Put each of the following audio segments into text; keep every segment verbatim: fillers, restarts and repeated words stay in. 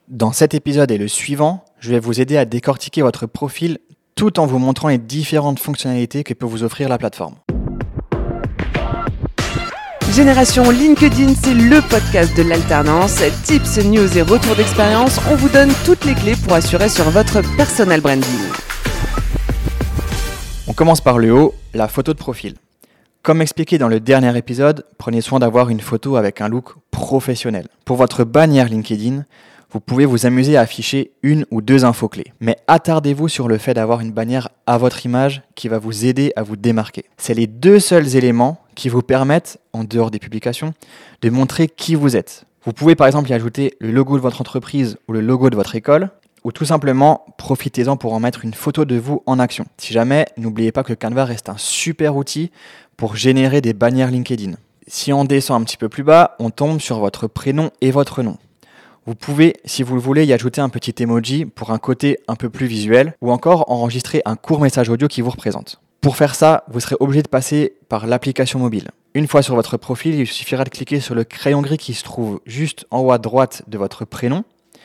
Dans cet épisode et le suivant, je vais vous aider à décortiquer votre profil tout en vous montrant les différentes fonctionnalités que peut vous offrir la plateforme. Génération LinkedIn, c'est le podcast de l'alternance. Tips, news et retours d'expérience, on vous donne toutes les clés pour assurer sur votre personal branding. On commence par le haut, la photo de profil. Comme expliqué dans le dernier épisode, prenez soin d'avoir une photo avec un look professionnel. Pour votre bannière LinkedIn, vous pouvez vous amuser à afficher une ou deux infos clés. Mais attardez-vous sur le fait d'avoir une bannière à votre image qui va vous aider à vous démarquer. C'est les deux seuls éléments qui vous permettent, en dehors des publications, de montrer qui vous êtes. Vous pouvez par exemple y ajouter le logo de votre entreprise ou le logo de votre école, ou tout simplement, profitez-en pour en mettre une photo de vous en action. Si jamais, n'oubliez pas que Canva reste un super outil pour générer des bannières LinkedIn. Si on descend un petit peu plus bas, on tombe sur votre prénom et votre nom. Vous pouvez, si vous le voulez, y ajouter un petit emoji pour un côté un peu plus visuel, ou encore enregistrer un court message audio qui vous représente. Pour faire ça, vous serez obligé de passer par l'application mobile. Une fois sur votre profil, il suffira de cliquer sur le crayon gris qui se trouve juste en haut à droite de votre prénom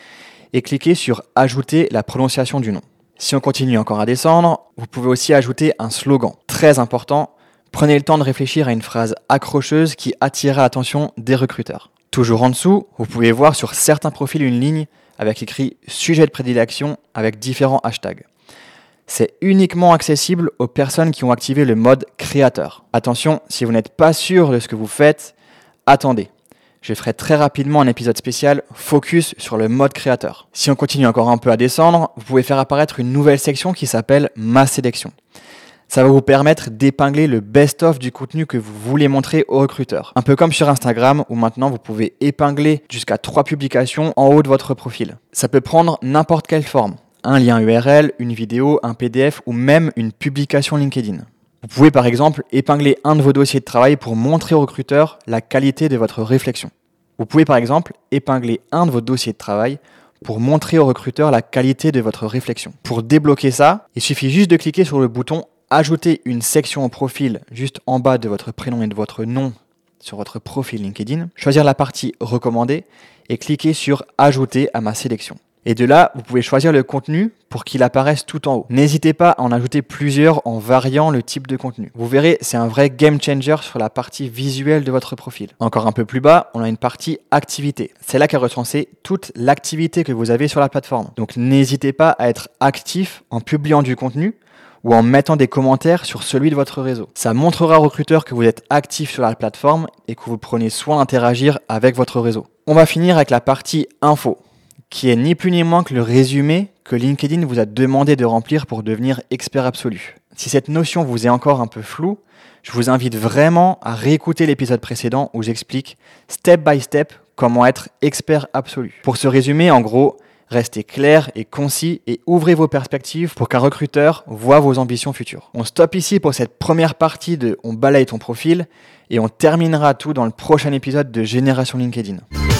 et cliquer sur « Ajouter la prononciation du nom ». Si on continue encore à descendre, vous pouvez aussi ajouter un slogan. Très important, prenez le temps de réfléchir à une phrase accrocheuse qui attirera l'attention des recruteurs. Toujours en dessous, vous pouvez voir sur certains profils une ligne avec écrit « Sujet de prédilection » avec différents hashtags. C'est uniquement accessible aux personnes qui ont activé le mode créateur. Attention, si vous n'êtes pas sûr de ce que vous faites, attendez. Je ferai très rapidement un épisode spécial focus sur le mode créateur. Si on continue encore un peu à descendre, vous pouvez faire apparaître une nouvelle section qui s'appelle « Ma sélection ». Ça va vous permettre d'épingler le best-of du contenu que vous voulez montrer aux recruteurs. Un peu comme sur Instagram où maintenant vous pouvez épingler jusqu'à trois publications en haut de votre profil. Ça peut prendre n'importe quelle forme. Un lien U R L, une vidéo, un P D F ou même une publication LinkedIn. Vous pouvez par exemple épingler un de vos dossiers de travail pour montrer aux recruteurs la qualité de votre réflexion. Vous pouvez par exemple épingler un de vos dossiers de travail pour montrer aux recruteurs la qualité de votre réflexion. Pour débloquer ça, il suffit juste de cliquer sur le bouton « Ajouter une section au profil » juste en bas de votre prénom et de votre nom sur votre profil LinkedIn, choisir la partie « Recommandé » et cliquer sur « Ajouter à ma sélection ». Et de là, vous pouvez choisir le contenu pour qu'il apparaisse tout en haut. N'hésitez pas à en ajouter plusieurs en variant le type de contenu. Vous verrez, c'est un vrai game changer sur la partie visuelle de votre profil. Encore un peu plus bas, on a une partie activité. C'est là qu'est recensée toute l'activité que vous avez sur la plateforme. Donc n'hésitez pas à être actif en publiant du contenu ou en mettant des commentaires sur celui de votre réseau. Ça montrera aux recruteurs que vous êtes actif sur la plateforme et que vous prenez soin d'interagir avec votre réseau. On va finir avec la partie info, qui est ni plus ni moins que le résumé que LinkedIn vous a demandé de remplir pour devenir expert absolu. Si cette notion vous est encore un peu floue, je vous invite vraiment à réécouter l'épisode précédent où j'explique step by step comment être expert absolu. Pour ce résumé, en gros, restez clair et concis et ouvrez vos perspectives pour qu'un recruteur voit vos ambitions futures. On stoppe ici pour cette première partie de « On balaye ton profil » et on terminera tout dans le prochain épisode de Génération LinkedIn.